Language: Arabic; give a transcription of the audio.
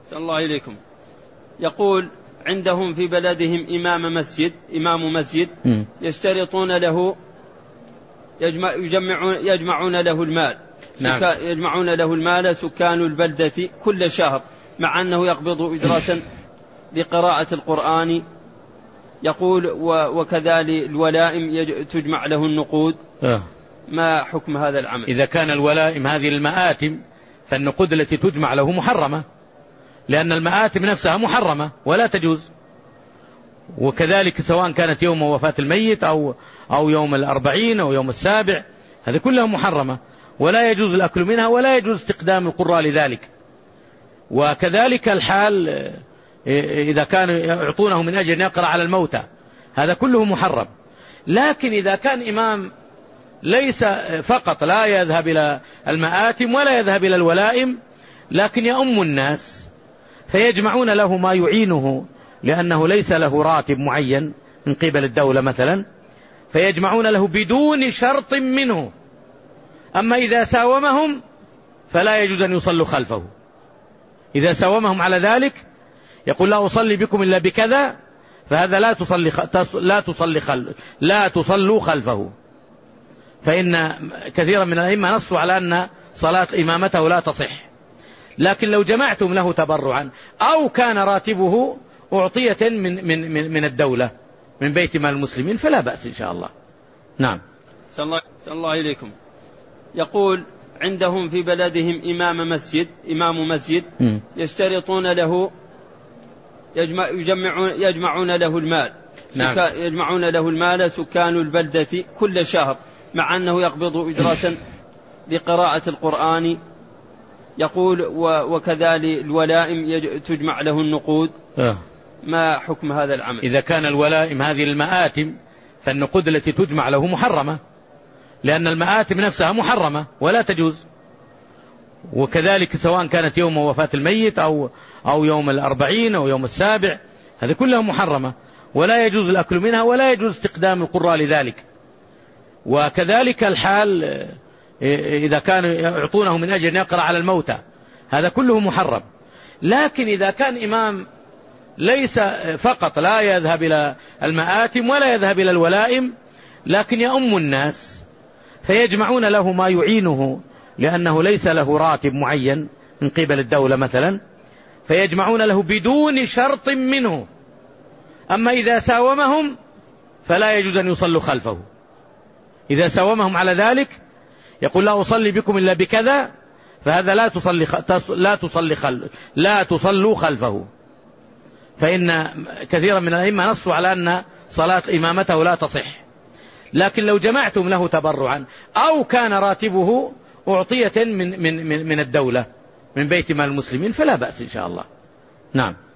صلى الله إليكم. يقول عندهم في بلدهم إمام مسجد يشترطون له يجمعون له المال. نعم. يجمعون له المال سكان البلدة كل شهر، مع أنه يقبض أجرة لقراءة القرآن. يقول وكذلك الولائم تجمع له النقود. ما حكم هذا العمل؟ إذا كان الولائم هذه المآتم فالنقود التي تجمع له محرمة، لأن المآتم نفسها محرمة ولا تجوز. وكذلك سواء كانت يوم وفاة الميت أو يوم 40 أو يوم 7، هذه كلها محرمة ولا يجوز الأكل منها ولا يجوز استقدام القراء لذلك. وكذلك الحال إذا كانوا يعطونه من أجل أن يقرأ على الموتى، هذا كله محرم. لكن إذا كان إمام ليس فقط لا يذهب إلى المآتم ولا يذهب إلى الولائم، لكن يؤم الناس فيجمعون له ما يعينه، لأنه ليس له راتب معين من قبل الدولة مثلا، فيجمعون له بدون شرط منه. أما إذا ساومهم فلا يجوز أن يصلوا خلفه. إذا ساومهم على ذلك يقول لا أصلي بكم إلا بكذا، فهذا لا تصلوا خلفه. فإن كثيرا من الأئمة نصوا على أن صلاة إمامته لا تصح. لكن لو جمعتم له تبرعا أو كان راتبه أعطية من الدولة من بيت مال المسلمين فلا بأس إن شاء الله. نعم. صلى الله إليكم. يقول عندهم في بلدهم إمام مسجد يشترطون له يجمعون له المال. نعم. يجمعون له المال سكان البلدة كل شهر، مع أنه يقبض أجرة لقراءة القرآن. يقول وكذلك الولائم تجمع له النقود. ما حكم هذا العمل؟ إذا كان الولائم هذه المآتم فالنقود التي تجمع له محرمة، لأن المآتم نفسها محرمة ولا تجوز. وكذلك سواء كانت يوم وفاة الميت أو يوم 40 أو يوم 7، هذه كلها محرمة ولا يجوز الأكل منها ولا يجوز استقدام القراء لذلك. وكذلك الحال إذا كانوا يعطونه من أجل أن يقرأ على الموتى، هذا كله محرم. لكن إذا كان إمام ليس فقط لا يذهب إلى المآتم ولا يذهب إلى الولائم، لكن يؤم الناس فيجمعون له ما يعينه، لأنه ليس له راتب معين من قبل الدولة مثلا، فيجمعون له بدون شرط منه. أما إذا ساومهم فلا يجوز أن يصلوا خلفه. إذا ساومهم على ذلك يقول لا أصلي بكم إلا بكذا، فهذا لا تصلوا خلفه. فإن كثيرا من الأئمة نصوا على أن صلاة إمامته لا تصح. لكن لو جمعتم له تبرعا أو كان راتبه أعطية من الدولة من بيت مال المسلمين فلا بأس إن شاء الله. نعم.